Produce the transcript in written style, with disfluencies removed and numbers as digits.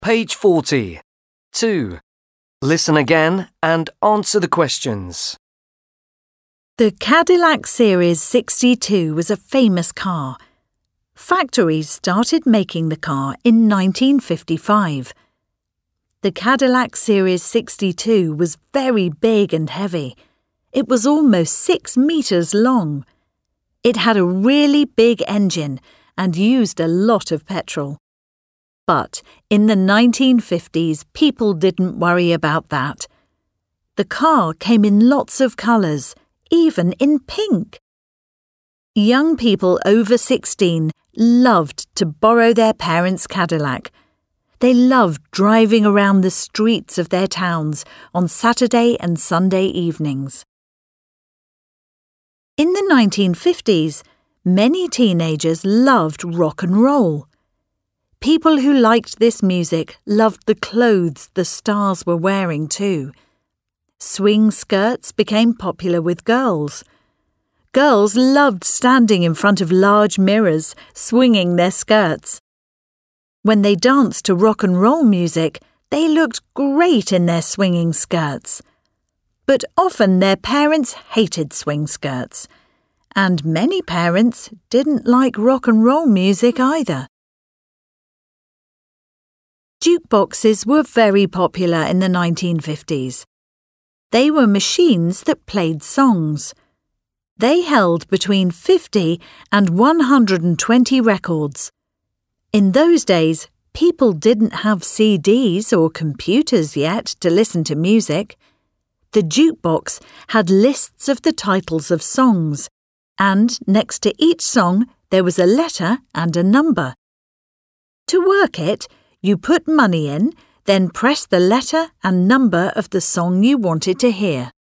Page 40. 2. Listen again and answer the questions. The Cadillac Series 62 was a famous car. Factories started making the car in 1955. The Cadillac Series 62 was very big and heavy. It was almost 6 meters long. It had a really big engine and used a lot of petrol. But in the 1950s, people didn't worry about that. The car came in lots of colours, even in pink. Young people over 16 loved to borrow their parents' Cadillac. They loved driving around the streets of their towns on Saturday and Sunday evenings. In the 1950s, many teenagers loved rock and roll. People who liked this music loved the clothes the stars were wearing too. Swing skirts became popular with girls. Girls loved standing in front of large mirrors, swinging their skirts. When they danced to rock and roll music, they looked great in their swinging skirts. But often their parents hated swing skirts, and many parents didn't like rock and roll music either. Jukeboxes were very popular in the 1950s. They were machines that played songs. They held between 50 and 120 records. In those days, people didn't have CDs or computers yet to listen to music. The jukebox had lists of the titles of songs, and next to each song there was a letter and a number. To work it, you put money in, then press the letter and number of the song you wanted to hear.